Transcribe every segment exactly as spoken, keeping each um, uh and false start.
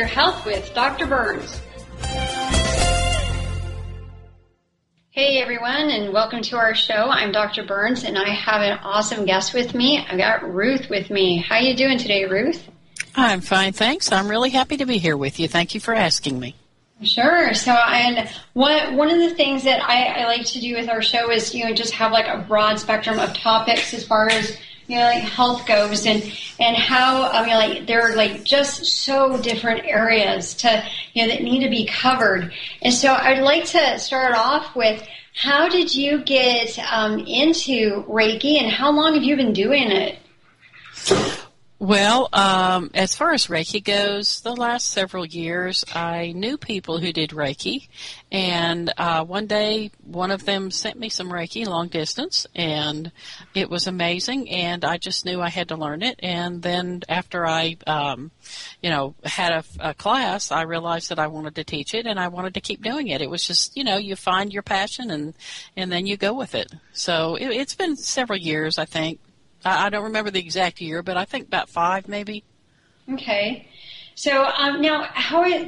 Your Health with Doctor Burns. Hey everyone, and welcome to our show. I'm Doctor Burns, and I have an awesome guest with me. I've got Ruth with me. How you doing today, Ruth? I'm fine, thanks. I'm really happy to be here with you. Thank you for asking me. Sure. So, and one one of the things that I, I like to do with our show is, you know, just have like a broad spectrum of topics as far as, you know, like health goes, and and how I mean, like there are like just so different areas to, you know, that need to be covered. And so, I'd like to start off with, how did you get um, into Reiki, and how long have you been doing it? Well, um, as far as Reiki goes, the last several years, I knew people who did Reiki, and uh, one day one of them sent me some Reiki long distance, and it was amazing, and I just knew I had to learn it. And then after I, um, you know, had a, a class, I realized that I wanted to teach it, and I wanted to keep doing it. It was just, you know, you find your passion, and, and then you go with it. So it, it's been several years, I think. I don't remember the exact year, but I think about five, maybe. Okay. So um, now, how it,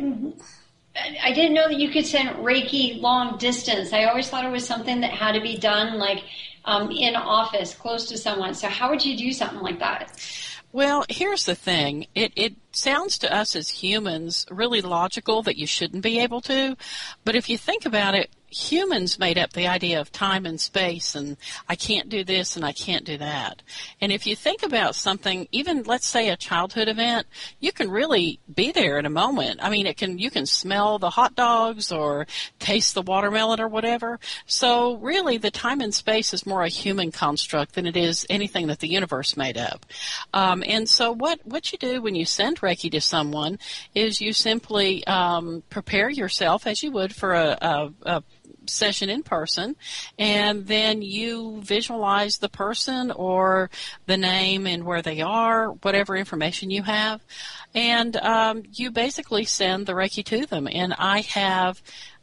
I didn't know that you could send Reiki long distance. I always thought it was something that had to be done like um, in office, close to someone. So how would you do something like that? Well, here's the thing. It, it sounds to us as humans really logical that you shouldn't be able to, but if you think about it, humans made up the idea of time and space, and I can't do this and I can't do that. And if you think about something, even let's say a childhood event, you can really be there in a moment. I mean, it can you can smell the hot dogs or taste the watermelon or whatever. So really, the time and space is more a human construct than it is anything that the universe made up. Um, and so what, what you do when you send Reiki to someone is you simply um, prepare yourself as you would for a, a, a session in person, and then you visualize the person or the name and where they are, whatever information you have, and um, you basically send the Reiki to them. And I have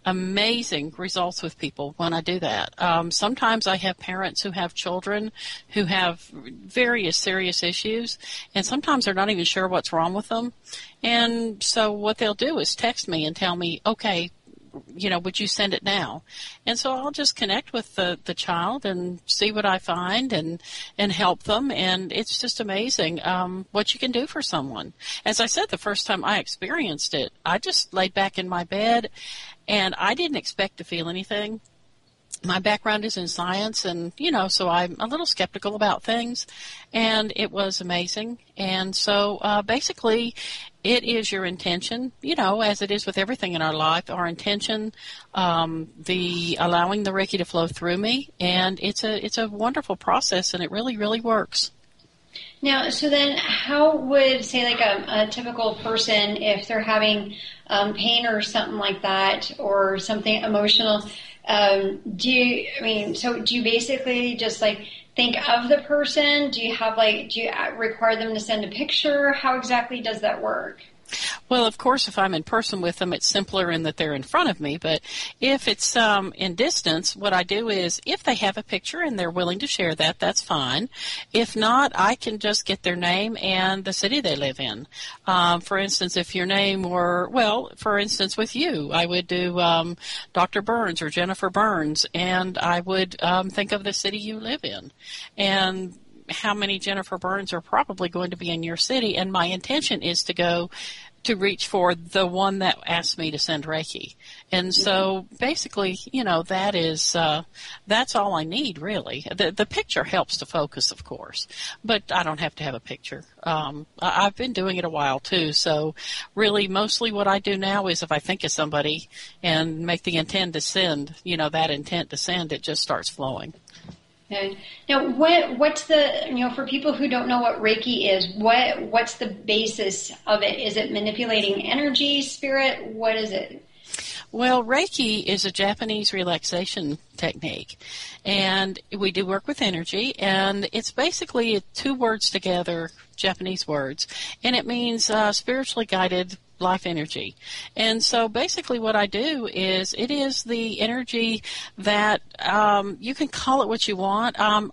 amazing results with people when I do that. Um, sometimes I have parents who have children who have various serious issues, and sometimes they're not even sure what's wrong with them. And so what they'll do is text me and tell me, okay, you know, would you send it now? And so I'll just connect with the, the child and see what I find and, and help them. And it's just amazing um, what you can do for someone. As I said, the first time I experienced it, I just laid back in my bed and I didn't expect to feel anything. My background is in science, and, you know, so I'm a little skeptical about things, and it was amazing. And so uh, basically it is your intention, you know, as it is with everything in our life, our intention, um, the allowing the Reiki to flow through me, and it's a it's a wonderful process, and it really, really works. Now, so then how would, say, like a, a typical person, if they're having um, pain or something like that, or something emotional, um, do you, I mean, so do you basically just, like, think of the person? Do you have, like, do you require them to send a picture? How exactly does that work? Well, of course, if I'm in person with them, it's simpler in that they're in front of me. But if it's um, in distance, what I do is if they have a picture and they're willing to share that, that's fine. If not, I can just get their name and the city they live in. Um, for instance, if your name were, well, for instance, with you, I would do um, Doctor Burns or Jennifer Burns, and I would um, think of the city you live in. And how many Jennifer Burns are probably going to be in your city, and my intention is to go to reach for the one that asked me to send Reiki. And so basically, you know, that is, uh, that's all I need, really. The, the picture helps to focus, of course, but I don't have to have a picture. Um, I, I've been doing it a while, too, so really mostly what I do now is if I think of somebody and make the intent to send, you know, that intent to send, it just starts flowing. Okay. Now, what what's the, you know, for people who don't know what Reiki is, what what's the basis of it? Is it manipulating energy, spirit? What is it? Well, Reiki is a Japanese relaxation technique, and we do work with energy, and it's basically two words together, Japanese words, and it means uh, spiritually guided life energy. And so basically what I do is it is the energy that um, you can call it what you want. Um, I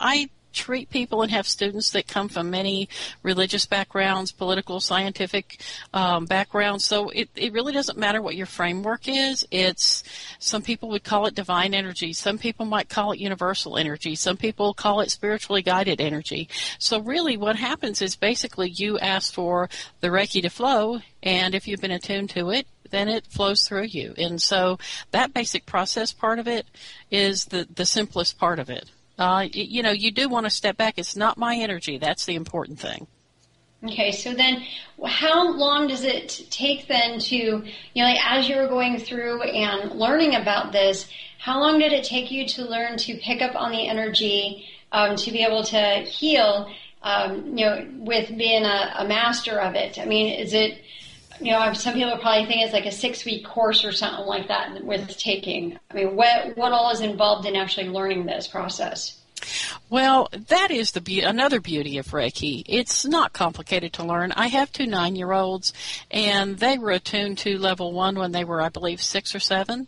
treat people and have students that come from many religious backgrounds, political, scientific um, backgrounds. So it, it really doesn't matter what your framework is. It's, some people would call it divine energy. Some people might call it universal energy. Some people call it spiritually guided energy. So really what happens is basically you ask for the Reiki to flow, and if you've been attuned to it, then it flows through you. And so that basic process part of it is the, the simplest part of it. Uh, you know, you do want to step back. It's not my energy. That's the important thing. Okay, so then how long does it take then to, you know, like as you were going through and learning about this, how long did it take you to learn to pick up on the energy, um, to be able to heal, um, you know, with being a, a master of it? I mean, is it, you know, some people probably think it's like a six-week course or something like that with taking. I mean, what what all is involved in actually learning this process? Well, that is the be- another beauty of Reiki. It's not complicated to learn. I have two nine-year-olds, and they were attuned to level one when they were, I believe, six or seven.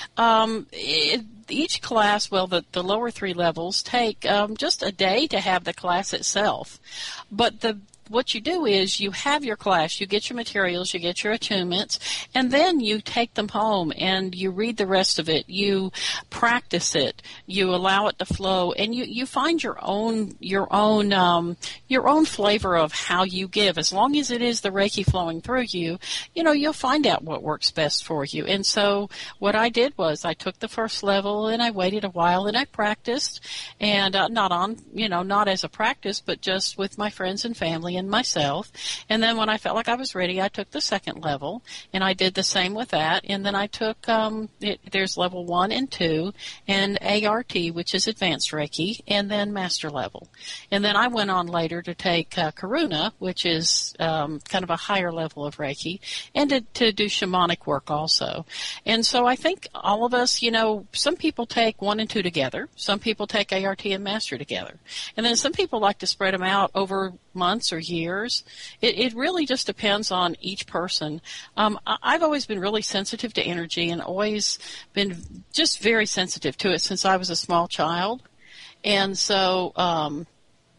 Um, it, each class, well, the, the lower three levels take um, just a day to have the class itself. But the what you do is you have your class, you get your materials, you get your attunements, and then you take them home and you read the rest of it. You practice it. You allow it to flow, and you, you find your own your own um, your own flavor of how you give. As long as it is the Reiki flowing through you, you know, you'll find out what works best for you. And so what I did was I took the first level and I waited a while and I practiced, and uh, not on you know not as a practice, but just with my friends and family and myself. And then when I felt like I was ready, I took the second level, and I did the same with that. And then I took, um, it, there's level one and two, and A R T, which is advanced Reiki, and then master level. And then I went on later to take uh, Karuna, which is um, kind of a higher level of Reiki, and to, to do shamanic work also. And so I think all of us, you know, some people take one and two together. Some people take A R T and master together. And then some people like to spread them out over months or years. It, it really just depends on each person. Um, I, I've always been really sensitive to energy and always been just very sensitive to it since I was a small child. And so, um,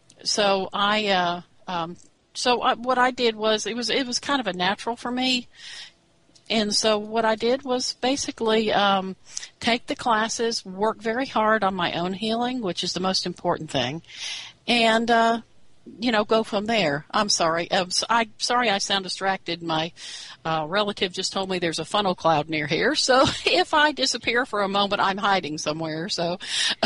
so I, uh, um, so I, what I did was it was it was kind of a natural for me. And so what I did was basically um, take the classes, work very hard on my own healing, which is the most important thing, and uh, you know, go from there. I'm sorry. I'm, I, sorry I sound distracted. My uh, relative just told me there's a funnel cloud near here, so if I disappear for a moment, I'm hiding somewhere. So,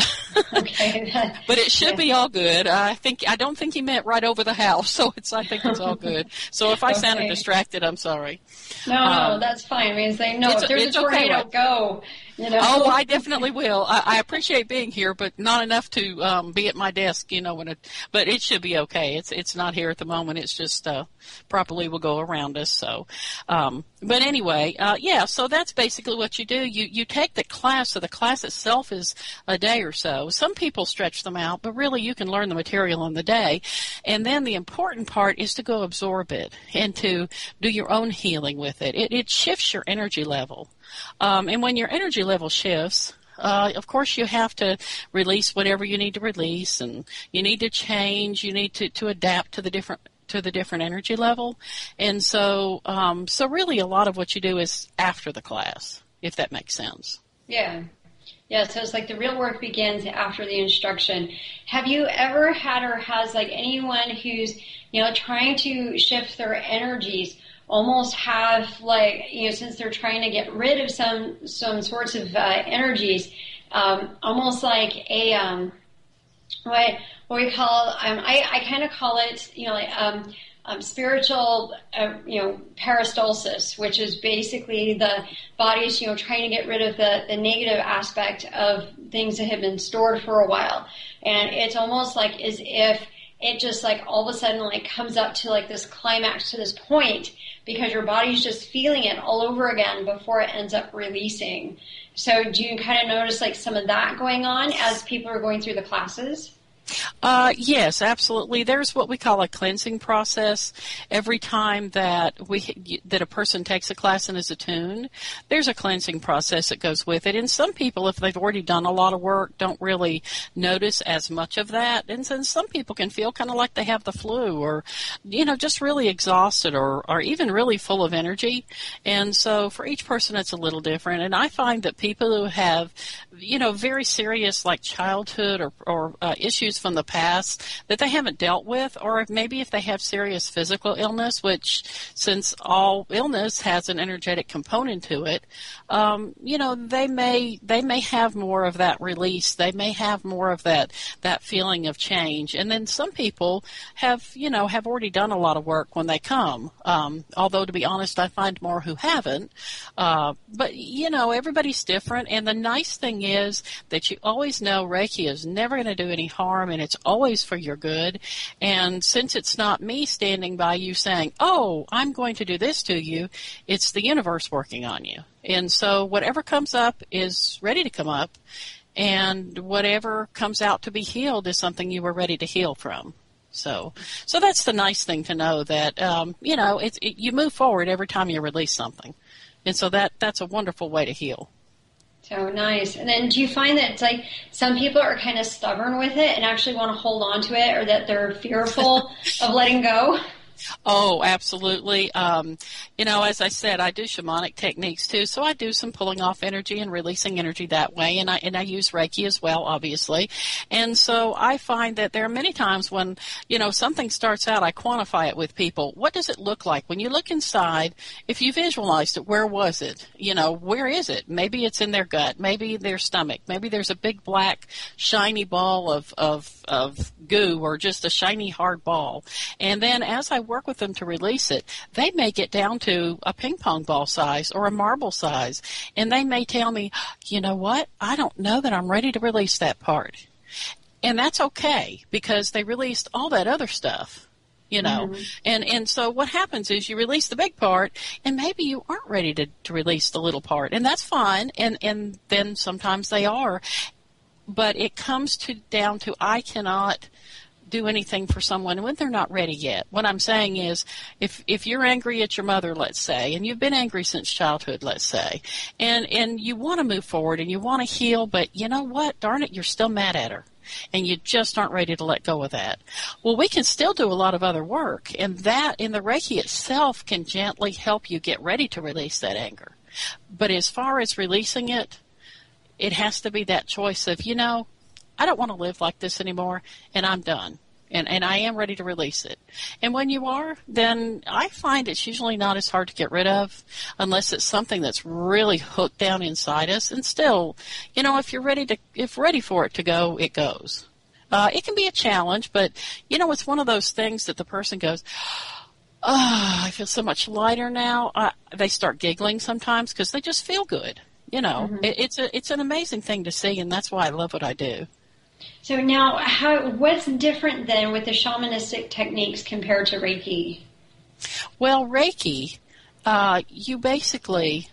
okay. But it should yeah. be all good. I think I don't think he meant right over the house, so it's I think it's all good. So if I okay. sounded distracted, I'm sorry. No, um, no, that's fine. I mean, say no. If there's a tornado, okay, go. You know? Oh, I definitely will. I, I appreciate being here, but not enough to um, be at my desk, you know. When it, but it should be okay. It's it's not here at the moment. It's just uh, probably will go around us. So, um, but anyway, uh, yeah. So that's basically what you do. You you take the class. So the class itself is a day or so. Some people stretch them out, but really you can learn the material in the day. And then the important part is to go absorb it and to do your own healing with it. It, it shifts your energy level. Um, and when your energy level shifts, uh, of course you have to release whatever you need to release, and you need to change, you need to, to adapt to the different to the different energy level. And so um, so really a lot of what you do is after the class, if that makes sense. Yeah. Yeah, so it's like the real work begins after the instruction. Have you ever had or has like anyone who's, you know, trying to shift their energies almost have like, you know, since they're trying to get rid of some some sorts of uh, energies, um, almost like a um, what what we call um, I I kind of call it, you know, like um, um, spiritual uh, you know peristalsis, which is basically the body's, you know, trying to get rid of the the negative aspect of things that have been stored for a while, and it's almost like as if it just like all of a sudden like comes up to like this climax, to this point, because your body's just feeling it all over again before it ends up releasing. So do you kind of notice like some of that going on as people are going through the classes? Uh, yes, absolutely. There's what we call a cleansing process. Every time that we that a person takes a class and is attuned, there's a cleansing process that goes with it. And some people, if they've already done a lot of work, don't really notice as much of that. And then some people can feel kind of like they have the flu, or, you know, just really exhausted, or, or even really full of energy. And so for each person, it's a little different. And I find that people who have, you know, very serious like childhood or, or uh, issues from the past that they haven't dealt with, or if maybe if they have serious physical illness, which since all illness has an energetic component to it, um, you know, they may they may have more of that release. They may have more of that that feeling of change. And then some people have, you know, have already done a lot of work when they come. Um, although to be honest, I find more who haven't. Uh, but you know, everybody's different. And the nice thing is that you always know Reiki is never going to do any harm, and it's always for your good. And since it's not me standing by you saying, oh, I'm going to do this to you, it's the universe working on you. And so whatever comes up is ready to come up, and whatever comes out to be healed is something you were ready to heal from. So, so that's the nice thing to know, that, um, you know, it's, it, you move forward every time you release something. And so that, that's a wonderful way to heal. So nice. And then do you find that it's like some people are kind of stubborn with it and actually want to hold on to it, or that they're fearful of letting go? Oh, absolutely. Um, you know, as I said, I do shamanic techniques too, so I do some pulling off energy and releasing energy that way, and I and I use Reiki as well, obviously. And so I find that there are many times when, you know, something starts out, I quantify it with people. What does it look like? When you look inside, if you visualized it, where was it? You know, where is it? Maybe it's in their gut, maybe their stomach, maybe there's a big black shiny ball of, of, of goo, or just a shiny hard ball. And then as I work with them to release it, they may get down to a ping pong ball size or a marble size, and they may tell me, you know what, I don't know that I'm ready to release that part. And that's okay, because they released all that other stuff, you know. Mm-hmm. And and so what happens is you release the big part, and maybe you aren't ready to, to release the little part, and that's fine, and, and then sometimes they are. But it comes to down to I cannot do anything for someone when they're not ready yet. What I'm saying is, if if you're angry at your mother, let's say, and you've been angry since childhood, let's say, and and you want to move forward and you want to heal, but you know what, darn it, you're still mad at her, and you just aren't ready to let go of that. Well, we can still do a lot of other work, and that in the Reiki itself can gently help you get ready to release that anger. But as far as releasing it, it has to be that choice of, you know, I don't want to live like this anymore, and I'm done. And, and I am ready to release it. And when you are, then I find it's usually not as hard to get rid of, unless it's something that's really hooked down inside us. And still, you know, if you're ready to, if ready for it to go, it goes. Uh, it can be a challenge, but, you know, it's one of those things that the person goes, oh, I feel so much lighter now. Uh, they start giggling sometimes because they just feel good. You know, mm-hmm. it, it's a, it's an amazing thing to see, and that's why I love what I do. So now, how what's different then with the shamanistic techniques compared to Reiki? Well, Reiki, uh, you basically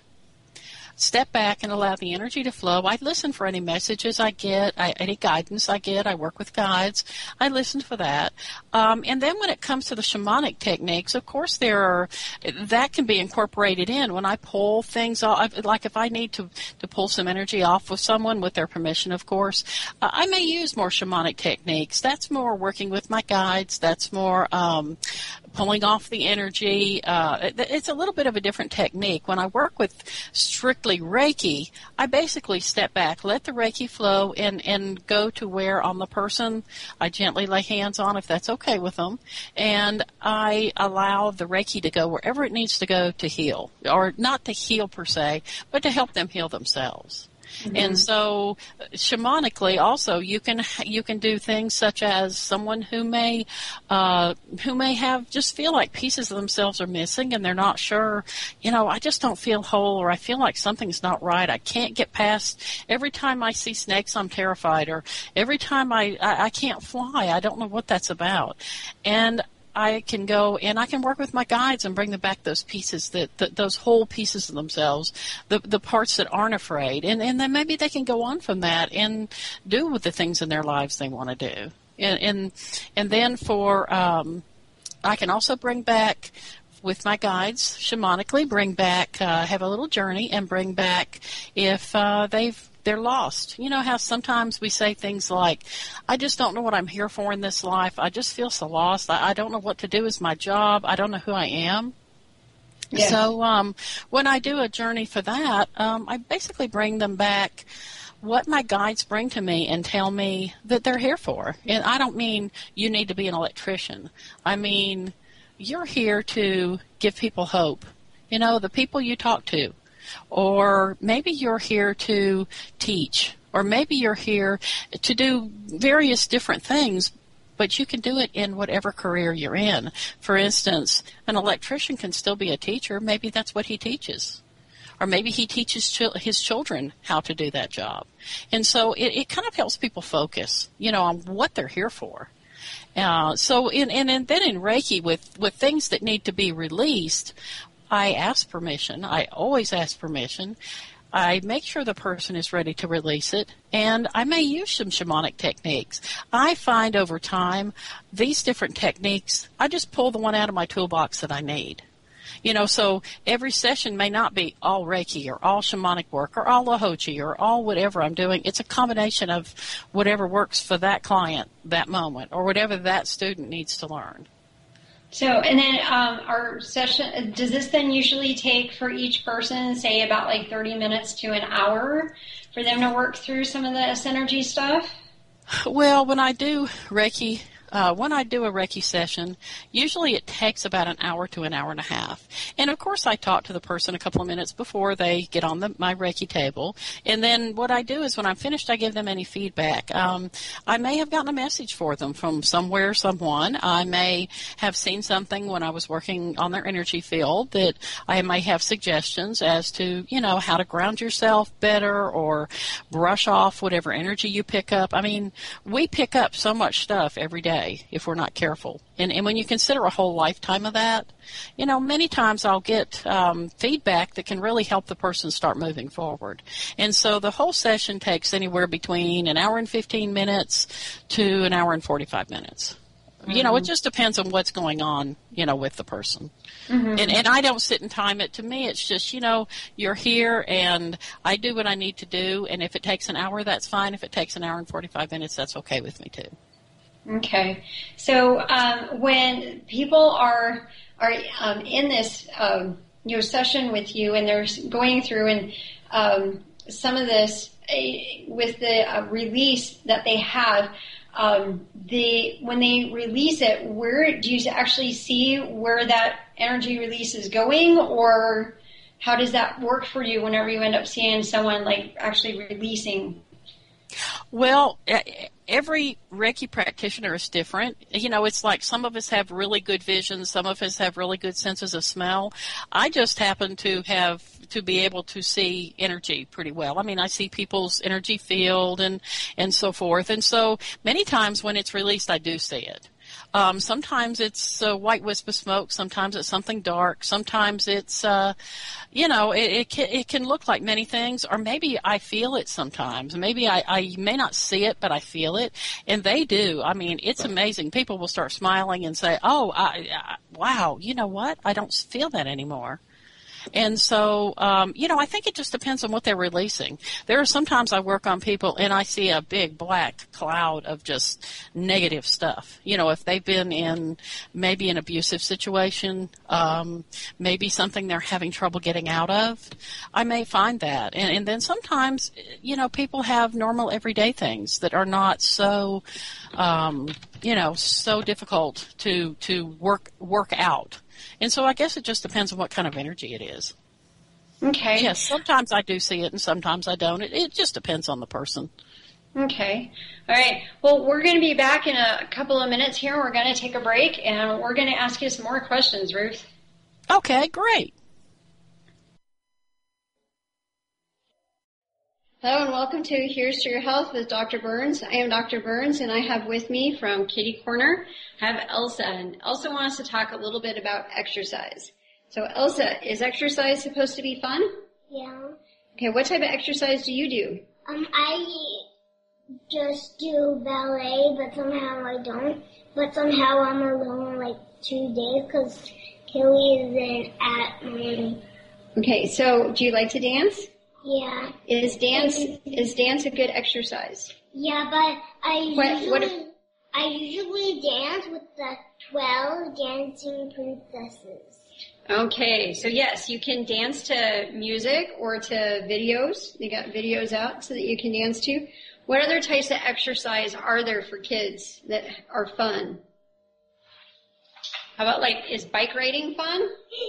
step back and allow the energy to flow. I listen for any messages I get, I, any guidance I get. I work with guides. I listen for that. Um, and then when it comes to the shamanic techniques, of course, there are that can be incorporated in. When I pull things off, like if I need to, to pull some energy off of someone with their permission, of course, uh, I may use more shamanic techniques. That's more working with my guides. That's more um, pulling off the energy. Uh, it, it's a little bit of a different technique. When I work with strictly Reiki, I basically step back, let the Reiki flow, and, and go to where on the person I gently lay hands on, if that's okay with them, and I allow the Reiki to go wherever it needs to go to heal, or not to heal per se, but to help them heal themselves. Mm-hmm. And so, shamanically, also you can you can do things such as someone who may uh, who may have just feel like pieces of themselves are missing, and they're not sure. You know, I just don't feel whole, or I feel like something's not right. I can't get past. Every time I see snakes, I'm terrified, or every time I I, I can't fly, I don't know what that's about, and I can go and I can work with my guides and bring them back those pieces, that, that those whole pieces of themselves, the the parts that aren't afraid, and and then maybe they can go on from that and do with the things in their lives they want to do. And and, and then for um, I can also bring back with my guides shamanically, bring back uh, have a little journey and bring back if uh, they've they're lost. You know how sometimes we say things like, I just don't know what I'm here for in this life. I just feel so lost. I, I don't know what to do as my job. I don't know who I am. Yes. So um, when I do a journey for that, um, I basically bring them back what my guides bring to me and tell me that they're here for. And I don't mean you need to be an electrician. I mean you're here to give people hope. You know, the people you talk to. Or maybe you're here to teach, or maybe you're here to do various different things, but you can do it in whatever career you're in. For instance, an electrician can still be a teacher. Maybe that's what he teaches. Or maybe he teaches ch- his children how to do that job. And so it, it kind of helps people focus, you know, on what they're here for. Uh, so in, and, and then in Reiki, with, with things that need to be released, I ask permission. I always ask permission. I make sure the person is ready to release it, and I may use some shamanic techniques. I find over time these different techniques, I just pull the one out of my toolbox that I need. You know, so every session may not be all Reiki or all shamanic work or all Lahochi or all whatever I'm doing. It's a combination of whatever works for that client that moment or whatever that student needs to learn. So, and then um, our session, does this then usually take for each person, say about like thirty minutes to an hour for them to work through some of the synergy stuff? Well, when I do Reiki, uh, when I do a Reiki session, usually it takes about an hour to an hour and a half. And of course, I talk to the person a couple of minutes before they get on the, my Reiki table. And then what I do is when I'm finished, I give them any feedback. Um, I may have gotten a message for them from somewhere, someone. I may have seen something when I was working on their energy field that I may have suggestions as to, you know, how to ground yourself better or brush off whatever energy you pick up. I mean, we pick up so much stuff every day if we're not careful. And, and when you consider a whole lifetime of that, you know, many times I'll get um, feedback that can really help the person start moving forward. And so the whole session takes anywhere between an hour and fifteen minutes to an hour and forty-five minutes. Mm-hmm. You know, it just depends on what's going on, you know, with the person. Mm-hmm. And, and I don't sit and time it. To me, it's just, you know, you're here and I do what I need to do. And if it takes an hour, that's fine. If it takes an hour and forty-five minutes, that's okay with me too. Okay. So um, when people are are um, in this um, you know session with you and they're going through and um, some of this uh, with the uh, release that they have, um, the when they release it, where do you actually see where that energy release is going, or how does that work for you whenever you end up seeing someone like actually releasing? Well, every Reiki practitioner is different. You know, it's like some of us have really good vision, some of us have really good senses of smell. I just happen to have to be able to see energy pretty well. I mean, I see people's energy field and, and so forth. And so many times when it's released, I do see it. Um, sometimes it's a white wisp of smoke. Sometimes it's something dark. Sometimes it's, uh, you know, it, it, can, it can look like many things. Or maybe I feel it sometimes. Maybe I, I may not see it, but I feel it. And they do. I mean, it's amazing. People will start smiling and say, oh, I, I, wow, you know what? I don't feel that anymore. And so, um, you know, I think it just depends on what they're releasing. There are sometimes I work on people and I see a big black cloud of just negative stuff. You know, if they've been in maybe an abusive situation, um, maybe something they're having trouble getting out of, I may find that. And, and then sometimes, you know, people have normal everyday things that are not so, um, you know, so difficult to, to work, work out. And so I guess it just depends on what kind of energy it is. Okay. Yes, sometimes I do see it and sometimes I don't. It, it just depends on the person. Okay. All right. Well, we're going to be back in a couple of minutes here. We're going to take a break and we're going to ask you some more questions, Ruth. Okay, great. Hello and welcome to Here's to Your Health with Doctor Burns. I am Doctor Burns and I have with me from Kitty Corner, I have Elsa. And Elsa wants to talk a little bit about exercise. So Elsa, is exercise supposed to be fun? Yeah. Okay, what type of exercise do you do? Um, I just do ballet, but somehow I don't. But somehow I'm alone like two days because Kelly isn't at my. Okay, so do you like to dance? Yeah. Is dance is dance a good exercise? Yeah, but I What- usually what- I usually dance with the twelve dancing princesses. Okay, so yes, you can dance to music or to videos. They got videos out so that you can dance to. What other types of exercise are there for kids that are fun? How about like, is bike riding fun?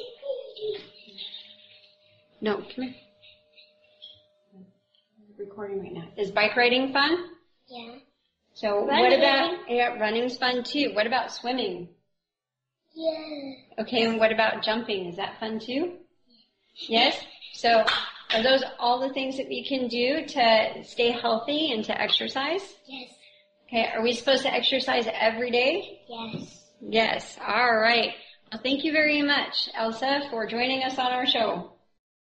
No, come here. I'm recording right now. Is bike riding fun? Yeah. So Running. what about, yeah, running's fun too. What about swimming? Yeah. Okay, and what about jumping? Is that fun too? Yes? So are those all the things that we can do to stay healthy and to exercise? Yes. Okay, are we supposed to exercise every day? Yes. Yes, all right. Well, thank you very much, Elsa, for joining us on our show.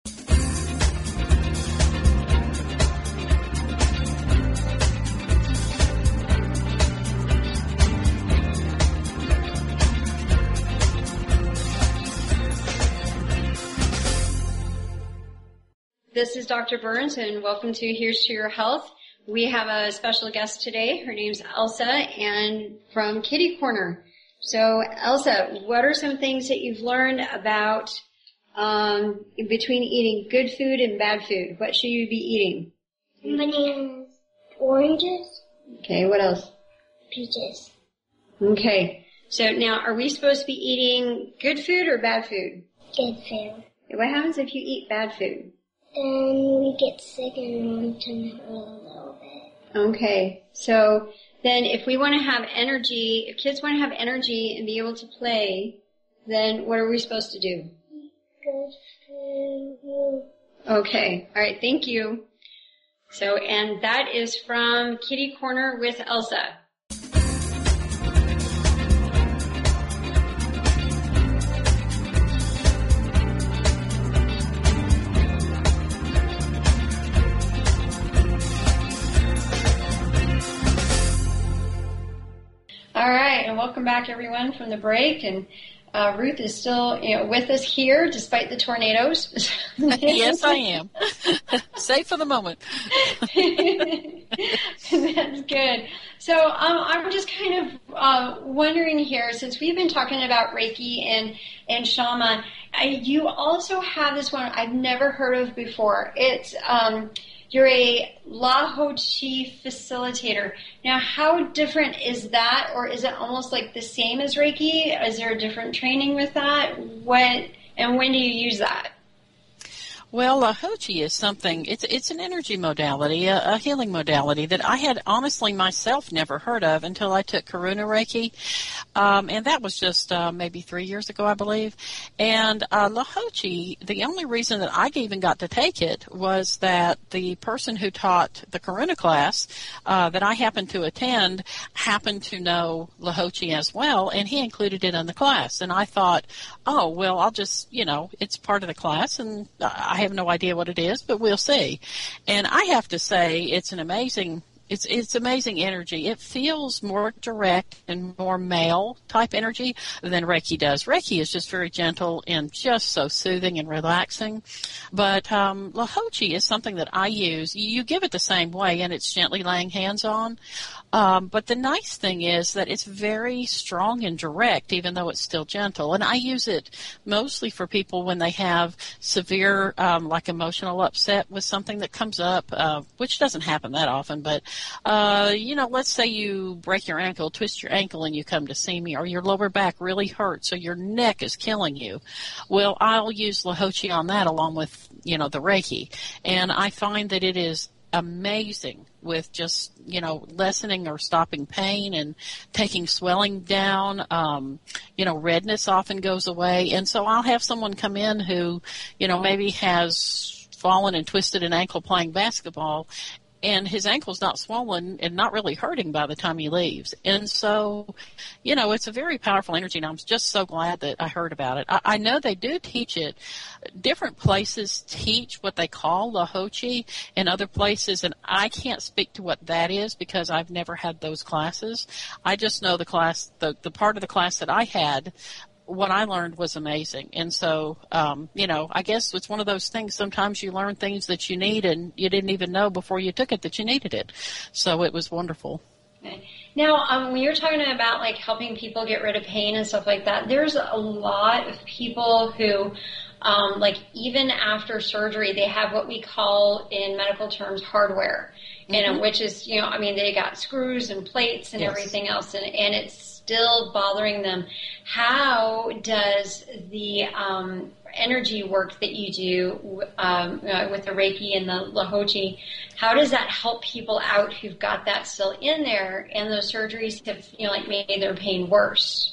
This is Doctor Burns, and welcome to Here's to Your Health. We have a special guest today. Her name's Elsa, and from Kitty Corner. So, Elsa, what are some things that you've learned about um, between eating good food and bad food? What should you be eating? Bananas. Oranges. Okay, what else? Peaches. Okay, so now are we supposed to be eating good food or bad food? Good food. What happens if you eat bad food? Then we get sick and want to know a little bit. Okay, so then if we want to have energy, if kids want to have energy and be able to play, then what are we supposed to do? Good food. Okay, all right, thank you. So, and that is from Kitty Corner with Elsa. All right, and welcome back, everyone, from the break. And uh, Ruth is still, you know, with us here despite the tornadoes. Yes, I am. Safe for the moment. That's good. So um, I'm just kind of uh, wondering here, since we've been talking about Reiki and and shaman, I, you also have this one I've never heard of before. It's um, you're a Lahochi facilitator. Now, how different is that, or is it almost like the same as Reiki? Is there a different training with that? What and when do you use that? Well, Lahochi is something, it's it's an energy modality, a, a healing modality that I had honestly myself never heard of until I took Karuna Reiki, um, and that was just uh, maybe three years ago, I believe. And uh, Lahochi, the only reason that I even got to take it was that the person who taught the Karuna class uh, that I happened to attend happened to know Lahochi as well, and he included it in the class. And I thought, oh, well, I'll just, you know, it's part of the class, and I I have no idea what it is, but we'll see. And I have to say, it's an amazing, it's it's amazing energy. It feels more direct and more male type energy than Reiki does. Reiki is just very gentle and just so soothing and relaxing. But um, Lahochi is something that I use. You give it the same way, and it's gently laying hands on. Um, but the nice thing is that it's very strong and direct, even though it's still gentle. And I use it mostly for people when they have severe, um, like emotional upset with something that comes up, uh, which doesn't happen that often. But, uh, you know, let's say you break your ankle, twist your ankle, and you come to see me, or your lower back really hurts, or your neck is killing you. Well, I'll use Lahochi on that along with, you know, the Reiki. And I find that it is amazing with just, you know, lessening or stopping pain and taking swelling down. Um, you know, redness often goes away. And so I'll have someone come in who, you know, maybe has fallen and twisted an ankle playing basketball, and his ankle's not swollen and not really hurting by the time he leaves. And so, you know, it's a very powerful energy, and I'm just so glad that I heard about it. I, I know they do teach it. Different places teach what they call Lahochi in other places, and I can't speak to what that is because I've never had those classes. I just know the class, the, the part of the class that I had, what I learned was amazing. And so, um, you know, I guess it's one of those things. Sometimes you learn things that you need and you didn't even know before you took it that you needed it. So it was wonderful. Okay. Now, um, when you're talking about like helping people get rid of pain and stuff like that, there's a lot of people who, um, like even after surgery, they have what we call in medical terms hardware, mm-hmm. and which is, you know, I mean, they got screws and plates and yes. everything else, and, and it's still bothering them. How does the um, energy work that you do um, uh, with the Reiki and the Lahochi, how does that help people out who've got that still in there and those surgeries have, you know, like made their pain worse?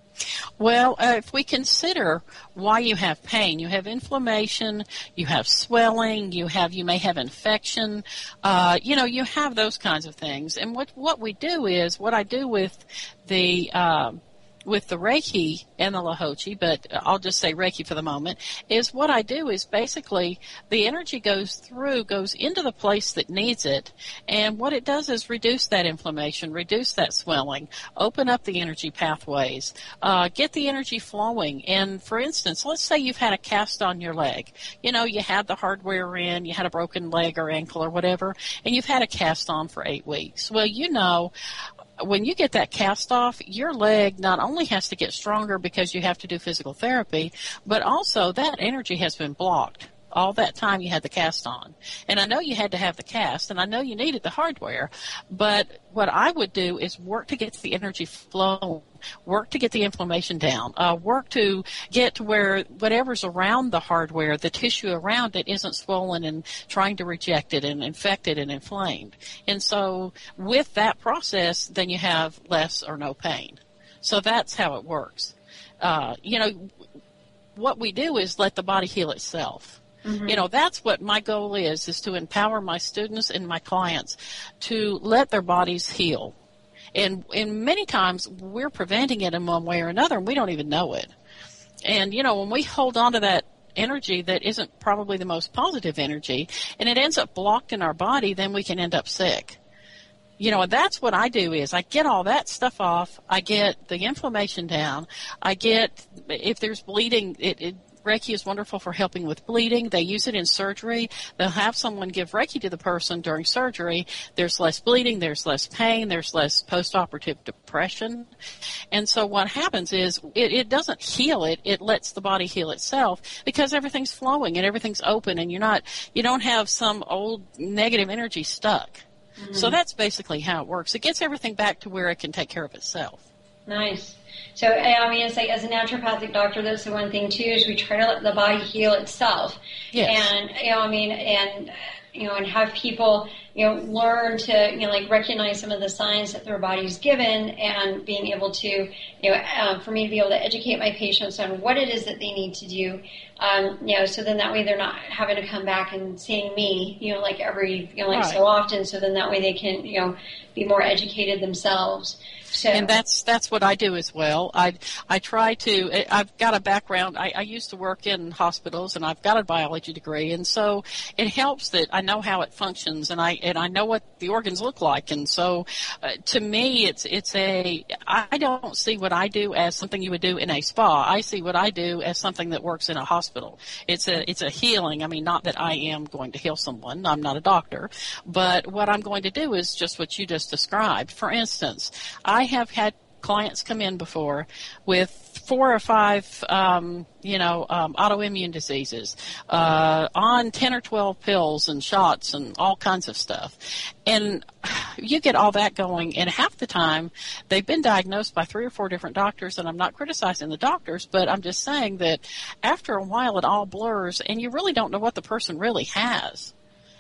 Well, uh, if we consider why you have pain, you have inflammation, you have swelling, you have you may have infection, uh, you know, you have those kinds of things. And what what we do is what I do with the uh, with the Reiki and the Lahochi, but I'll just say Reiki for the moment, is what I do is basically the energy goes through, goes into the place that needs it, and what it does is reduce that inflammation, reduce that swelling, open up the energy pathways, uh, get the energy flowing. And for instance, let's say you've had a cast on your leg. You know, you had the hardware in, you had a broken leg or ankle or whatever, and you've had a cast on for eight weeks. Well, you know, when you get that cast off, your leg not only has to get stronger because you have to do physical therapy, but also that energy has been blocked all that time you had the cast on. And I know you had to have the cast, and I know you needed the hardware, but what I would do is work to get the energy flowing, work to get the inflammation down, uh, work to get to where whatever's around the hardware, the tissue around it isn't swollen and trying to reject it and infect it and inflamed. And so with that process, then you have less or no pain. So that's how it works. Uh, you know, what we do is let the body heal itself. Mm-hmm. You know, that's what my goal is, is to empower my students and my clients to let their bodies heal. And, and many times we're preventing it in one way or another, and we don't even know it. And, you know, when we hold on to that energy that isn't probably the most positive energy, and it ends up blocked in our body, then we can end up sick. You know, that's what I do is I get all that stuff off. I get the inflammation down. I get, if there's bleeding, it, it Reiki is wonderful for helping with bleeding. They use it in surgery. They'll have someone give Reiki to the person during surgery. There's less bleeding. There's less pain. There's less post-operative depression. And so what happens is it, it doesn't heal it. It lets the body heal itself because everything's flowing and everything's open, and you're not, you don't have some old negative energy stuck. Mm-hmm. So that's basically how it works. It gets everything back to where it can take care of itself. Nice. So, I mean, it's like as a naturopathic doctor, that's the one thing, too, is we try to let the body heal itself. Yes. And, you know, I mean, and, you know, and have people, you know, learn to, you know, like recognize some of the signs that their body's given and being able to, you know, uh, for me to be able to educate my patients on what it is that they need to do, um, you know, so then that way they're not having to come back and seeing me, you know, like every, you know, like right. so often, so then that way they can, you know, be more educated themselves. So. And that's that's what I do as well. I I try to. I've got a background. I, I used to work in hospitals, and I've got a biology degree, and so it helps that I know how it functions, and I and I know what the organs look like. And so, uh, to me, it's it's a. I don't see what I do as something you would do in a spa. I see what I do as something that works in a hospital. It's a it's a healing. I mean, not that I am going to heal someone. I'm not a doctor, but what I'm going to do is just what you just described. For instance, I I have had clients come in before with four or five, um, you know, um, autoimmune diseases, uh, on ten or twelve pills and shots and all kinds of stuff. And you get all that going, and half the time they've been diagnosed by three or four different doctors, and I'm not criticizing the doctors, but I'm just saying that after a while it all blurs, and you really don't know what the person really has.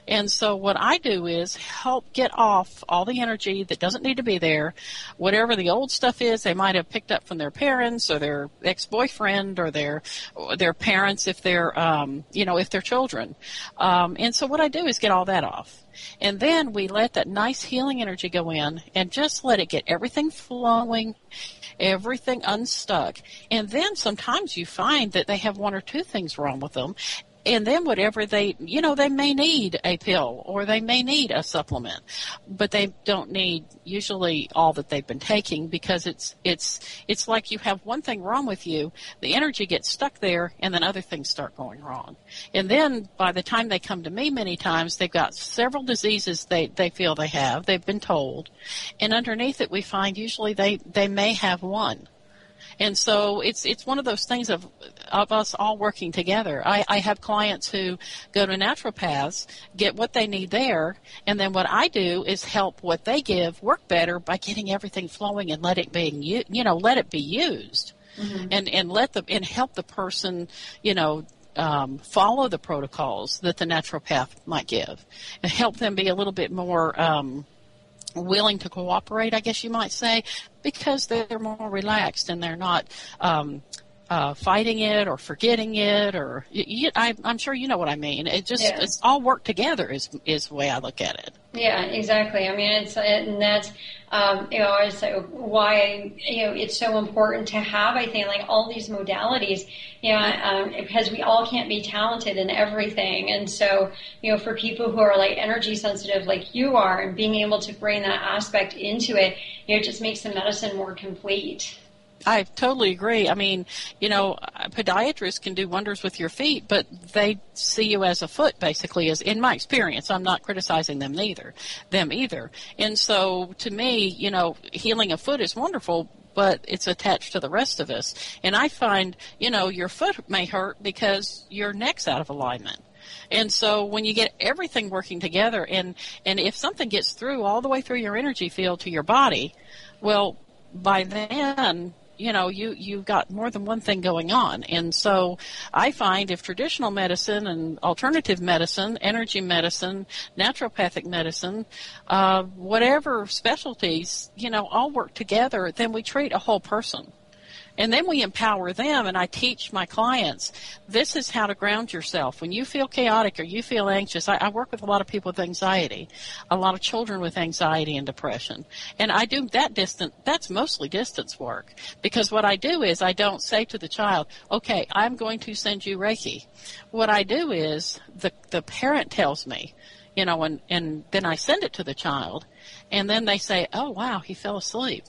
And so what I do is help get off all the energy that doesn't need to be there, whatever the old stuff is they might have picked up from their parents or their ex-boyfriend or their or their parents if they're, um, you know, if they're children. Um, and so what I do is get all that off. And then we let that nice healing energy go in and just let it get everything flowing, everything unstuck. And then sometimes you find that they have one or two things wrong with them. And then whatever they, you know, they may need a pill or they may need a supplement, but they don't need usually all that they've been taking because it's, it's, it's like you have one thing wrong with you, the energy gets stuck there and then other things start going wrong. And then by the time they come to me many times, they've got several diseases they, they feel they have, they've been told. And underneath it we find usually they, they may have one. And so it's it's one of those things of of us all working together. I, I have clients who go to naturopaths, get what they need there, and then what I do is help what they give work better by getting everything flowing and let it being you know let it be used, mm-hmm. and and let the and help the person you know. Um, follow the protocols that the naturopath might give, and help them be a little bit more um, willing to cooperate, I guess you might say, because they're more relaxed and they're not um, uh, fighting it or forgetting it, or you, I, I'm sure you know what I mean. It just yeah. It's all work together is is the way I look at it. Yeah, exactly. I mean, it's and that's um, you know, it's why you know it's so important to have. I think like all these modalities, you know, um, because we all can't be talented in everything, and so you know, for people who are like energy sensitive, like you are, and being able to bring that aspect into it, you know, it just makes the medicine more complete. I totally agree. I mean, you know, podiatrists can do wonders with your feet, but they see you as a foot, basically, as in my experience. I'm not criticizing them neither, them either. And so, to me, you know, healing a foot is wonderful, but it's attached to the rest of us. And I find, you know, your foot may hurt because your neck's out of alignment. And so when you get everything working together, and, and if something gets through all the way through your energy field to your body, well, by then, you know, you, you've got more than one thing going on. And so I find if traditional medicine and alternative medicine, energy medicine, naturopathic medicine, uh, whatever specialties, you know, all work together, then we treat a whole person. And then we empower them, and I teach my clients, this is how to ground yourself. When you feel chaotic or you feel anxious, I, I work with a lot of people with anxiety, a lot of children with anxiety and depression. And I do that distant, that's mostly distance work. Because what I do is I don't say to the child, okay, I'm going to send you Reiki. What I do is the, the parent tells me, you know, and, and then I send it to the child, and then they say, oh, wow, he fell asleep.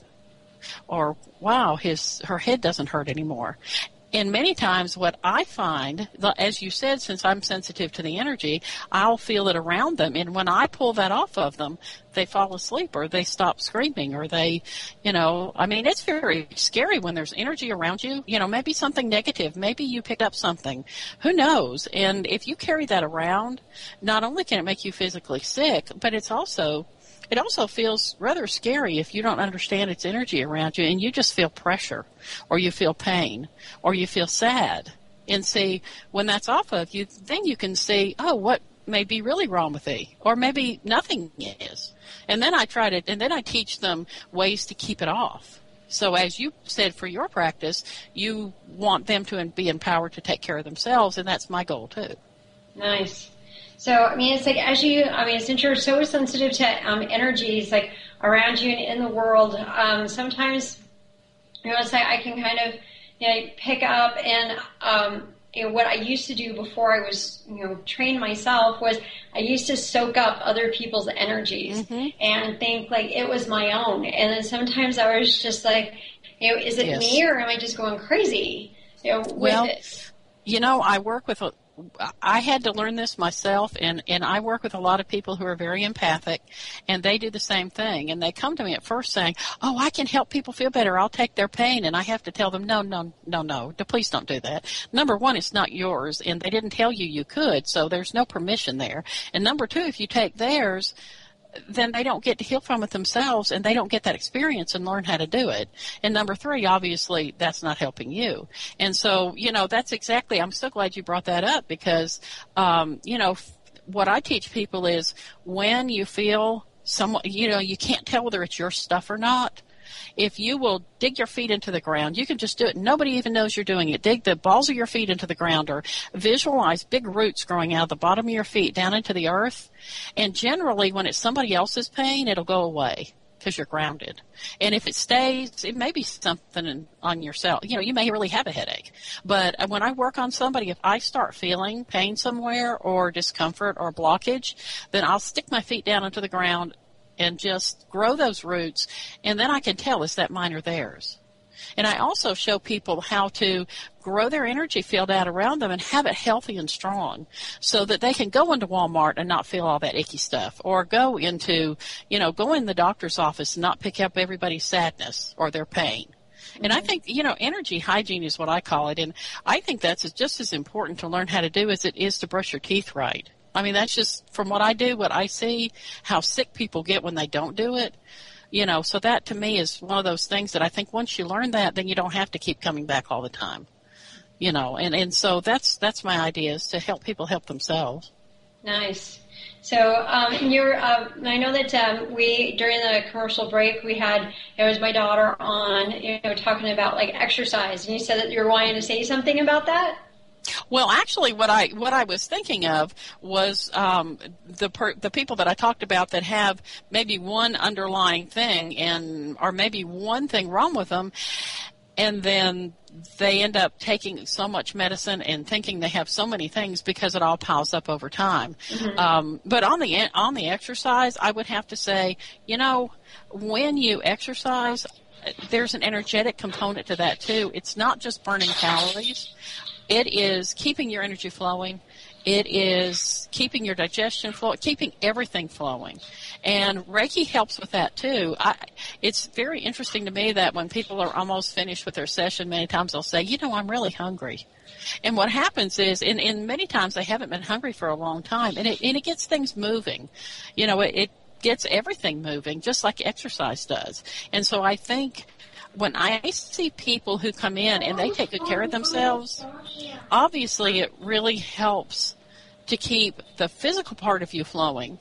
Or, wow, his her head doesn't hurt anymore. And many times what I find, as you said, since I'm sensitive to the energy, I'll feel it around them. And when I pull that off of them, they fall asleep or they stop screaming or they, you know, I mean, it's very scary when there's energy around you. You know, maybe something negative. Maybe you picked up something. Who knows? And if you carry that around, not only can it make you physically sick, but it's also... It also feels rather scary if you don't understand its energy around you and you just feel pressure or you feel pain or you feel sad. And see, when that's off of you, then you can see, oh, what may be really wrong with thee? Or maybe nothing is. And then I try to, and then I teach them ways to keep it off. So as you said for your practice, you want them to be empowered to take care of themselves, and that's my goal too. Nice. So, I mean, it's like as you, I mean, since you're so sensitive to um, energies like around you and in the world, um, sometimes, you know, it's like I can kind of, you know, pick up and, um, you know, what I used to do before I was, you know, trained myself was I used to soak up other people's energies mm-hmm. and think like it was my own. And then sometimes I was just like, you know, is it yes. me or am I just going crazy, you know, with well, it? You know, I work with a, I had to learn this myself, and, and I work with a lot of people who are very empathic, and they do the same thing. And they come to me at first saying, oh, I can help people feel better. I'll take their pain. And I have to tell them, no, no, no, no, please don't do that. Number one, it's not yours, and they didn't tell you you could, so there's no permission there. And number two, if you take theirs, then they don't get to heal from it themselves, and they don't get that experience and learn how to do it. And number three, obviously, that's not helping you. And so, you know, that's exactly, I'm so glad you brought that up because, um, you know, what I teach people is when you feel somewhat, you know, you can't tell whether it's your stuff or not. If you will dig your feet into the ground, you can just do it. Nobody even knows you're doing it. Dig the balls of your feet into the ground, or visualize big roots growing out of the bottom of your feet down into the earth. And generally, when it's somebody else's pain, it'll go away because you're grounded. And if it stays, it may be something on yourself. You know, you may really have a headache. But when I work on somebody, if I start feeling pain somewhere or discomfort or blockage, then I'll stick my feet down into the ground and just grow those roots, and then I can tell, is that mine or theirs? And I also show people how to grow their energy field out around them and have it healthy and strong so that they can go into Walmart and not feel all that icky stuff, or go into, you know, go in the doctor's office and not pick up everybody's sadness or their pain. And I think, you know, energy hygiene is what I call it, and I think that's just as important to learn how to do as it is to brush your teeth right. I mean, that's just from what I do, what I see, how sick people get when they don't do it. You know, so that to me is one of those things that I think once you learn that, then you don't have to keep coming back all the time. You know, and, and so that's that's my idea, is to help people help themselves. Nice. So um, you're, uh, I know that um, we, during the commercial break, we had, it was my daughter on, you know, talking about like exercise. And you said that you were wanting to say something about that? Well, actually, what I what I was thinking of was um, the per, the people that I talked about that have maybe one underlying thing, and or maybe one thing wrong with them, and then they end up taking so much medicine and thinking they have so many things because it all piles up over time. Mm-hmm. Um, but on the on the exercise, I would have to say, you know, when you exercise, there's an energetic component to that too. It's not just burning calories. It is keeping your energy flowing. It is keeping your digestion flowing, keeping everything flowing. And Reiki helps with that, too. I, it's very interesting to me that when people are almost finished with their session, many times they'll say, you know, I'm really hungry. And what happens is, and, and many times they haven't been hungry for a long time, and it, and it gets things moving. You know, it, it gets everything moving, just like exercise does. And so I think when I see people who come in and they take good care of themselves, obviously it really helps to keep the physical part of you flowing.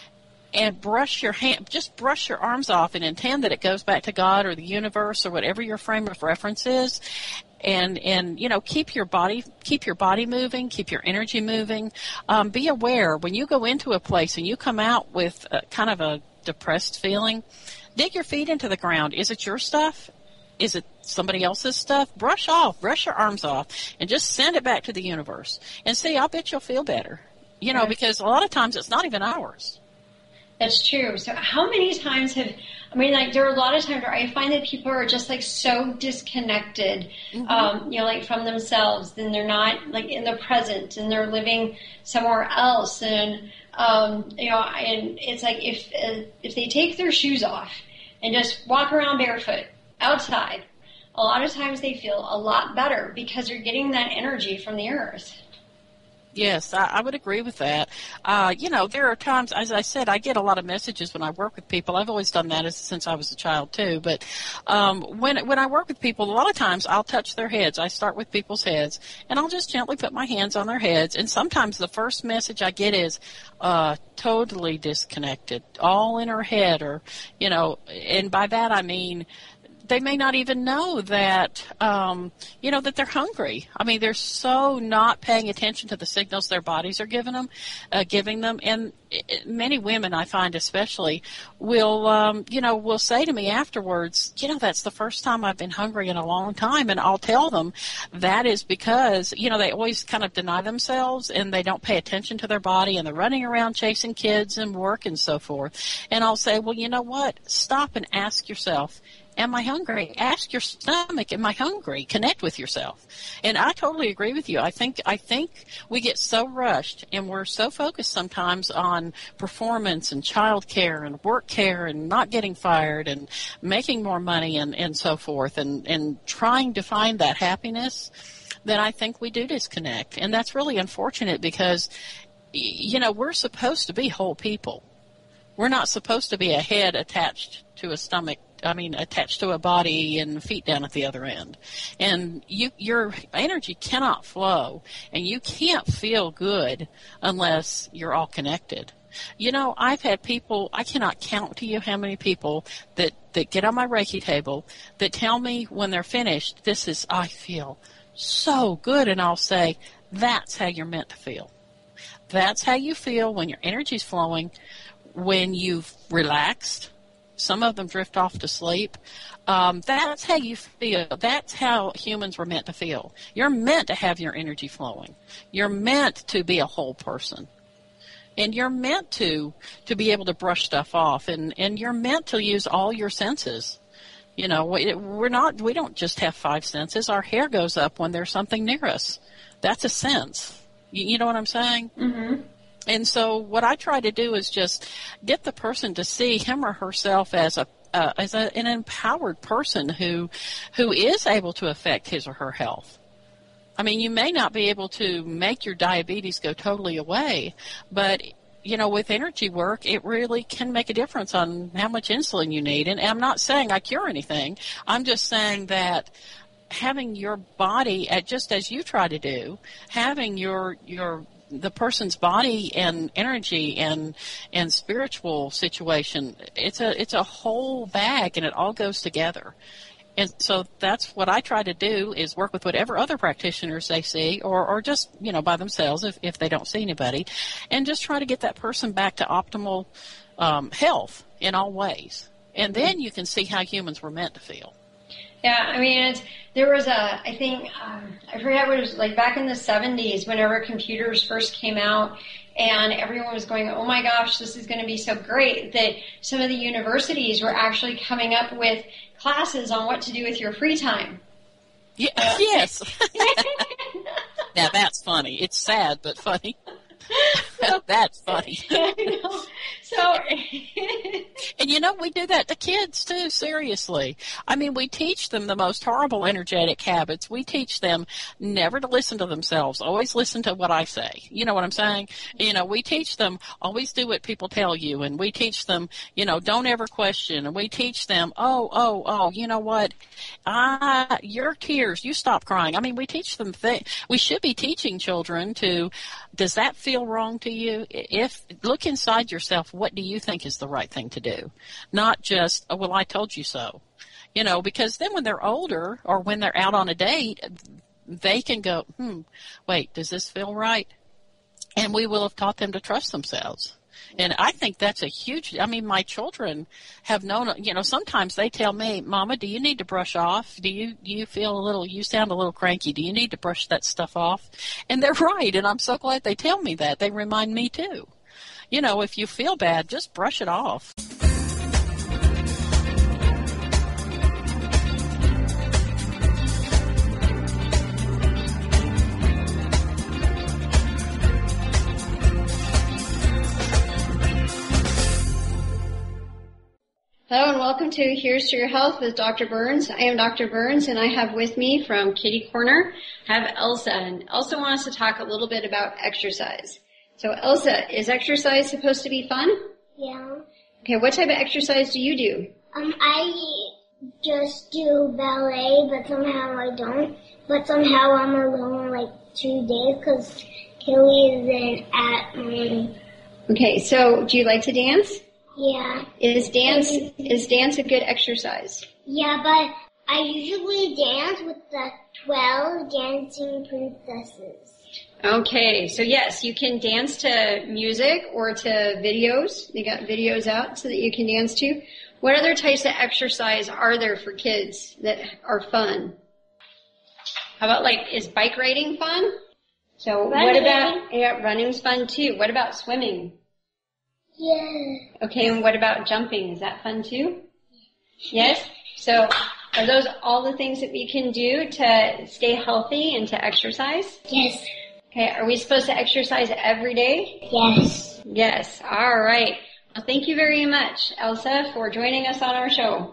And brush your hand, just brush your arms off and intend that it goes back to God or the universe or whatever your frame of reference is. And, and, you know, keep your body, keep your body moving, keep your energy moving. Um, be aware when you go into a place and you come out with a, kind of a depressed feeling, dig your feet into the ground. Is it your stuff? Is it somebody else's stuff? Brush off, brush your arms off, and just send it back to the universe. And see, I'll bet you'll feel better. You know, because a lot of times it's not even ours. That's true. So how many times have, I mean, like, there are a lot of times where I find that people are just, like, so disconnected, mm-hmm. um, you know, like, from themselves, and they're not, like, in the present, and they're living somewhere else. And, um, you know, and it's like if uh, if they take their shoes off and just walk around barefoot outside, a lot of times they feel a lot better because they're getting that energy from the earth. Yes, I, I would agree with that. Uh, you know, there are times, as I said, I get a lot of messages when I work with people. I've always done that as, since I was a child, too. But um, when when I work with people, a lot of times I'll touch their heads. I start with people's heads, and I'll just gently put my hands on their heads. And sometimes the first message I get is uh, totally disconnected, all in her head. Or, you know, and by that I mean they may not even know that, um, you know, that they're hungry. I mean, they're so not paying attention to the signals their bodies are giving them, uh, giving them. And it, many women, I find especially, will, um, you know, will say to me afterwards, you know, that's the first time I've been hungry in a long time. And I'll tell them that is because, you know, they always kind of deny themselves and they don't pay attention to their body, and they're running around chasing kids and work and so forth. And I'll say, well, you know what? Stop and ask yourself, am I hungry? Ask your stomach, am I hungry? Connect with yourself. And I totally agree with you. I think I think we get so rushed, and we're so focused sometimes on performance and child care and work care and not getting fired and making more money and, and so forth, and, and trying to find that happiness, then I think we do disconnect. And that's really unfortunate because, you know, we're supposed to be whole people. We're not supposed to be a head attached to a stomach I mean, attached to a body and feet down at the other end. And you, your energy cannot flow, and you can't feel good unless you're all connected. You know, I've had people, I cannot count to you how many people that, that get on my Reiki table that tell me when they're finished, this is, I feel so good. And I'll say, that's how you're meant to feel. That's how you feel when your energy's flowing, when you've relaxed. Some of them drift off to sleep. Um, that's how you feel. That's how humans were meant to feel. You're meant to have your energy flowing. You're meant to be a whole person. And you're meant to to be able to brush stuff off, and, and you're meant to use all your senses. You know, we, we're not, we don't just have five senses. Our hair goes up when there's something near us. That's a sense. You, you know what I'm saying? Mm-hmm. And so what I try to do is just get the person to see him or herself as a uh, as a, an empowered person who who is able to affect his or her health. I mean, you may not be able to make your diabetes go totally away, but, you know, with energy work, it really can make a difference on how much insulin you need. And I'm not saying I cure anything. I'm just saying that having your body, at, just as you try to do, having your your the person's body and energy and and spiritual situation, it's a it's a whole bag, and it all goes together. And so that's what I try to do, is work with whatever other practitioners they see, or, or just, you know, by themselves if, if they don't see anybody, and just try to get that person back to optimal um, health in all ways. And then you can see how humans were meant to feel. Yeah, I mean, it's, there was a, I think, um, I forget what it was, like back in the seventies, whenever computers first came out, and everyone was going, oh my gosh, this is going to be so great, that some of the universities were actually coming up with classes on what to do with your free time. Yeah, uh, yes. Now that's funny. It's sad, but funny. That's funny. I know. So, and you know, we do that to kids too, seriously. I mean, we teach them the most horrible energetic habits. We teach them never to listen to themselves. Always listen to what I say. You know what I'm saying? You know, we teach them always do what people tell you. And we teach them, you know, don't ever question. And we teach them, oh, oh, oh, you know what? Ah, your tears, you stop crying. I mean, we teach them things. We should be teaching children to, does that feel wrong to you? If, look inside yourself, what do you think is the right thing to do? Not just, oh, well, I told you so. You know, because then when they're older, or when they're out on a date, they can go, hmm, wait, does this feel right? And we will have taught them to trust themselves. And I think that's a huge, I mean, my children have known, you know, sometimes they tell me, Mama, do you need to brush off? Do you, do you feel a little, you sound a little cranky. Do you need to brush that stuff off? And they're right. And I'm so glad they tell me that. They remind me too. You know, if you feel bad, just brush it off. hello and welcome to Here's to Your Health with Doctor Burns. I am Doctor Burns, and I have with me from Kitty Corner, I have Elsa. And Elsa wants to talk a little bit about exercise. So Elsa, is exercise supposed to be fun? Yeah. Okay, what type of exercise do you do? Um, I just do ballet, but somehow I don't. But somehow I'm alone like two days because Kelly isn't at my... Okay, so do you like to dance? Yeah. Is dance is dance a good exercise? Yeah, but I usually dance with the twelve dancing princesses. Okay, so yes, you can dance to music or to videos. They got videos out so that you can dance to. What other types of exercise are there for kids that are fun? How about, like, is bike riding fun? So Running. what about, yeah, running's fun too. What about swimming? Yeah. Okay, and what about jumping? Is that fun too? Yes? So are those all the things that we can do to stay healthy and to exercise? Yes. Okay, are we supposed to exercise every day? Yes. Yes, all right. Well, thank you very much, Elsa, for joining us on our show.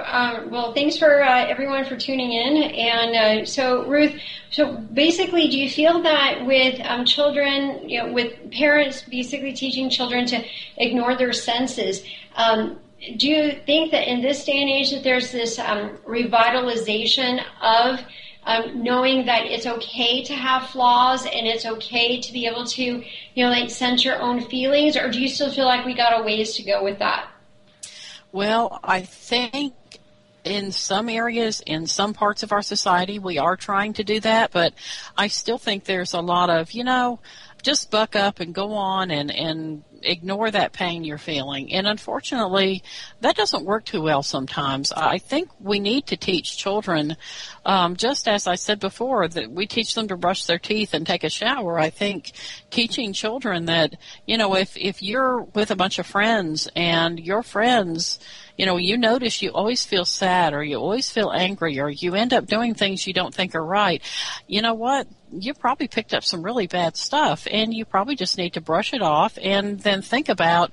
um, well, thanks for uh, everyone for tuning in. And uh, so, Ruth, so basically, do you feel that with um, children, you know, with parents basically teaching children to ignore their senses, um, do you think that in this day and age that there's this um, revitalization of um, knowing that it's okay to have flaws and it's okay to be able to, you know, like sense your own feelings, or do you still feel like we got a ways to go with that? Well, I think in some areas, in some parts of our society, we are trying to do that, but I still think there's a lot of, you know, just buck up and go on and, and ignore that pain you're feeling. And unfortunately, that doesn't work too well sometimes. I think we need to teach children, um, just as I said before, that we teach them to brush their teeth and take a shower. I think teaching children that, you know, if, if you're with a bunch of friends and your friends, you know, you notice you always feel sad or you always feel angry or you end up doing things you don't think are right, you know what? You probably picked up some really bad stuff, and you probably just need to brush it off and then think about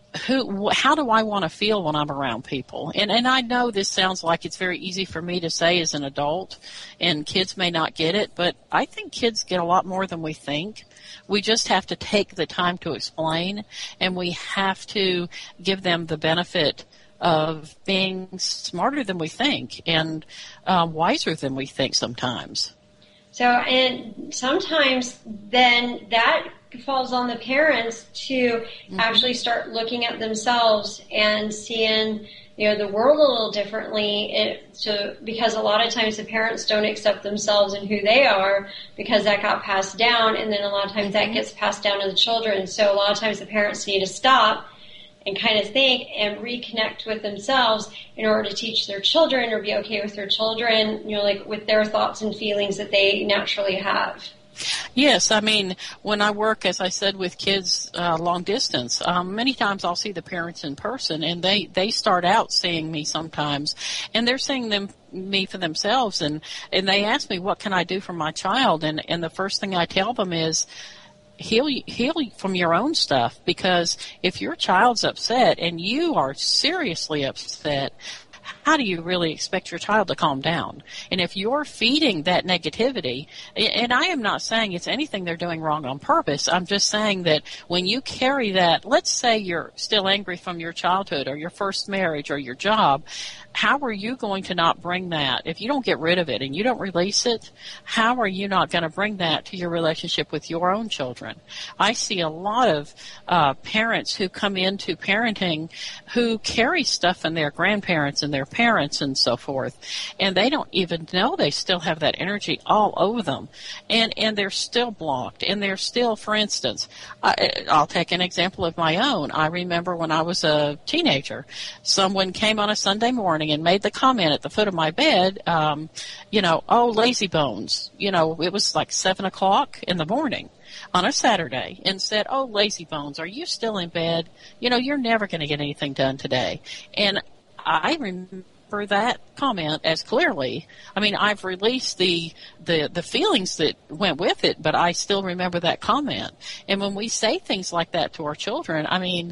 who, how do I want to feel when I'm around people? And and I know this sounds like it's very easy for me to say as an adult, and kids may not get it, but I think kids get a lot more than we think. We just have to take the time to explain, and we have to give them the benefit of being smarter than we think and uh, wiser than we think sometimes. So, and sometimes then that falls on the parents to mm-hmm. actually start looking at themselves and seeing, you know, the world a little differently. It, so, because a lot of times the parents don't accept themselves and who they are because that got passed down, and then a lot of times that gets passed down to the children. So a lot of times the parents need to stop and kind of think and reconnect with themselves in order to teach their children or be okay with their children, you know, like with their thoughts and feelings that they naturally have. Yes, I mean, when I work, as I said, with kids uh, long distance, um, many times I'll see the parents in person, and they, they start out seeing me sometimes, and they're seeing them me for themselves, and, and they ask me, what can I do for my child? And, and the first thing I tell them is, heal heal from your own stuff, because if your child's upset and you are seriously upset, how do you really expect your child to calm down? And if you're feeding that negativity, and I am not saying it's anything they're doing wrong on purpose, I'm just saying that when you carry that, let's say you're still angry from your childhood or your first marriage or your job, how are you going to not bring that? If you don't get rid of it and you don't release it, how are you not going to bring that to your relationship with your own children? I see a lot of uh, parents who come into parenting who carry stuff in their grandparents and their parents and so forth, and they don't even know they still have that energy all over them, and and they're still blocked, and they're still, for instance, I, I'll take an example of my own. I remember when I was a teenager, someone came on a Sunday morning and made the comment at the foot of my bed, um, you know, oh, lazy bones. You know, it was like seven o'clock in the morning on a Saturday, and said, oh, lazy bones, are you still in bed? You know, you're never going to get anything done today. And I remember that comment as clearly. I mean, I've released the, the, the feelings that went with it, but I still remember that comment. And when we say things like that to our children, I mean,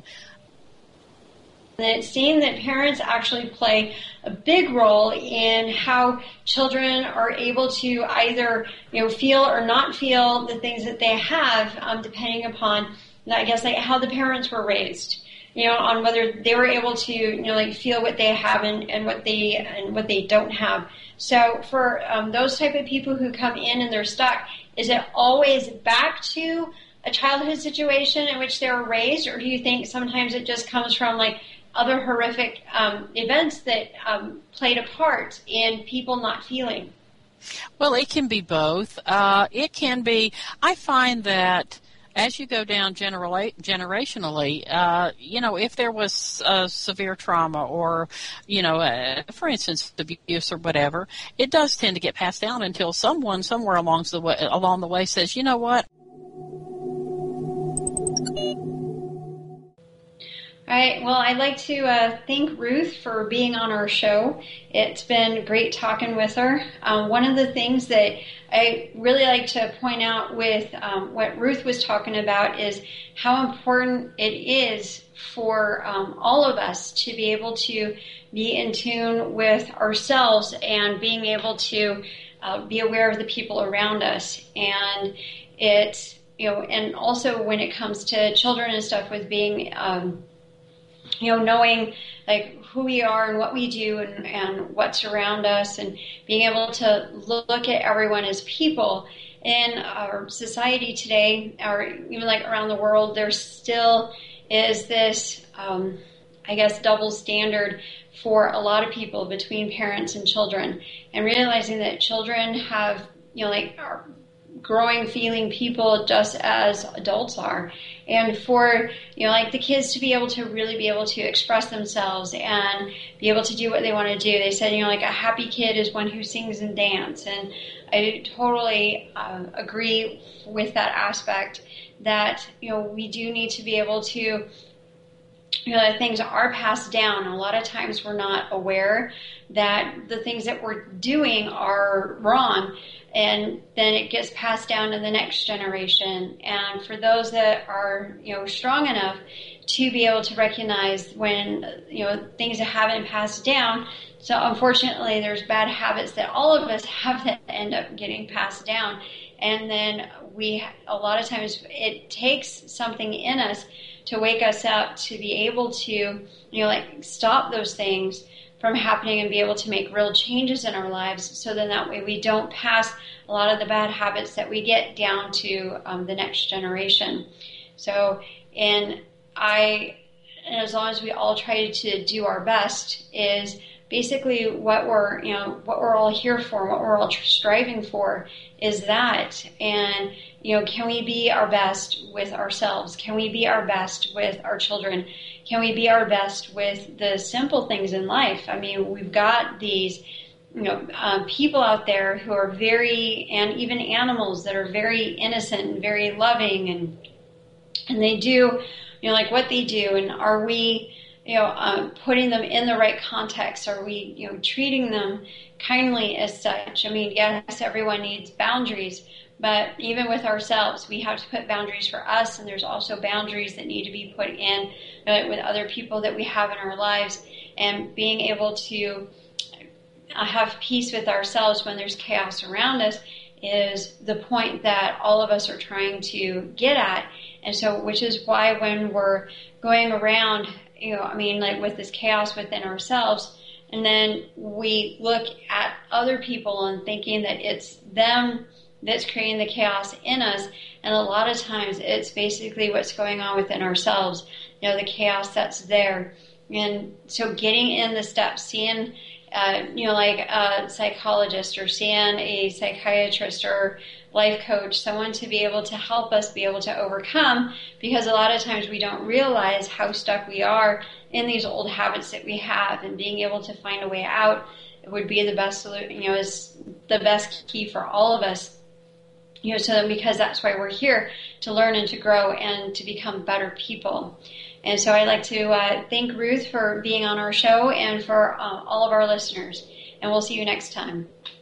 and it's seen that parents actually play a big role in how children are able to either, you know, feel or not feel the things that they have, um, depending upon, I guess, like how the parents were raised. You know, on whether they were able to, you know, like feel what they have and, and what they and what they don't have. So for um, those type of people who come in and they're stuck, is it always back to a childhood situation in which they were raised, or do you think sometimes it just comes from like other horrific um, events that um, played a part in people not feeling? Well, it can be both. Uh, it can be, I find that as you go down genera- generationally, uh, you know, if there was uh, severe trauma or, you know, uh, for instance, abuse or whatever, it does tend to get passed down until someone somewhere along the way, along the way says, you know what? All right. Well, I'd like to uh, thank Ruth for being on our show. It's been great talking with her. Um, one of the things that I really like to point out with um, what Ruth was talking about is how important it is for um, all of us to be able to be in tune with ourselves and being able to uh, be aware of the people around us. And it's, you know, and also when it comes to children and stuff with being, um, you know, knowing like who we are and what we do and, and what's around us and being able to look at everyone as people. In our society today, or even like around the world, there still is this, um, I guess, double standard for a lot of people between parents and children, and realizing that children have, you know, like are growing, feeling people just as adults are. And for, you know, like the kids to be able to really be able to express themselves and be able to do what they want to do. They said, you know, like a happy kid is one who sings and dances. And I totally uh, agree with that aspect that, you know, we do need to be able to, you know, that things are passed down. A lot of times we're not aware that the things that we're doing are wrong, and then it gets passed down to the next generation. And for those that are, you know, strong enough to be able to recognize when, you know, things haven't passed down. So unfortunately, there's bad habits that all of us have that end up getting passed down. And then we, a lot of times it takes something in us to wake us up to be able to, you know, like stop those things from happening and be able to make real changes in our lives, so then that way we don't pass a lot of the bad habits that we get down to um, the next generation. So, and I, and as long as we all try to do our best, is basically what we're, you know, what we're all here for, what we're all striving for is that. And, you know, can we be our best with ourselves? Can we be our best with our children? Can we be our best with the simple things in life? I mean, we've got these, you know, um, people out there who are very, and even animals that are very innocent and very loving, and and they do, you know, like what they do. And are we, you know, um, putting them in the right context? Are we, you know, treating them kindly as such? I mean, yes, everyone needs boundaries, but even with ourselves, we have to put boundaries for us, and there's also boundaries that need to be put in uh, with other people that we have in our lives, and being able to have peace with ourselves when there's chaos around us is the point that all of us are trying to get at. And so, which is why when we're going around, you know, I mean, like with this chaos within ourselves, and then we look at other people and thinking that it's them that's creating the chaos in us, and a lot of times it's basically what's going on within ourselves, you know, the chaos that's there. And so getting in the steps, seeing, uh, you know, like a psychologist or seeing a psychiatrist or life coach, someone to be able to help us be able to overcome, because a lot of times we don't realize how stuck we are in these old habits that we have, and being able to find a way out would be the best solution, you know, is the best key for all of us. You know, so because that's why we're here, to learn and to grow and to become better people. And so I'd like to uh, thank Ruth for being on our show, and for uh, all of our listeners. And we'll see you next time.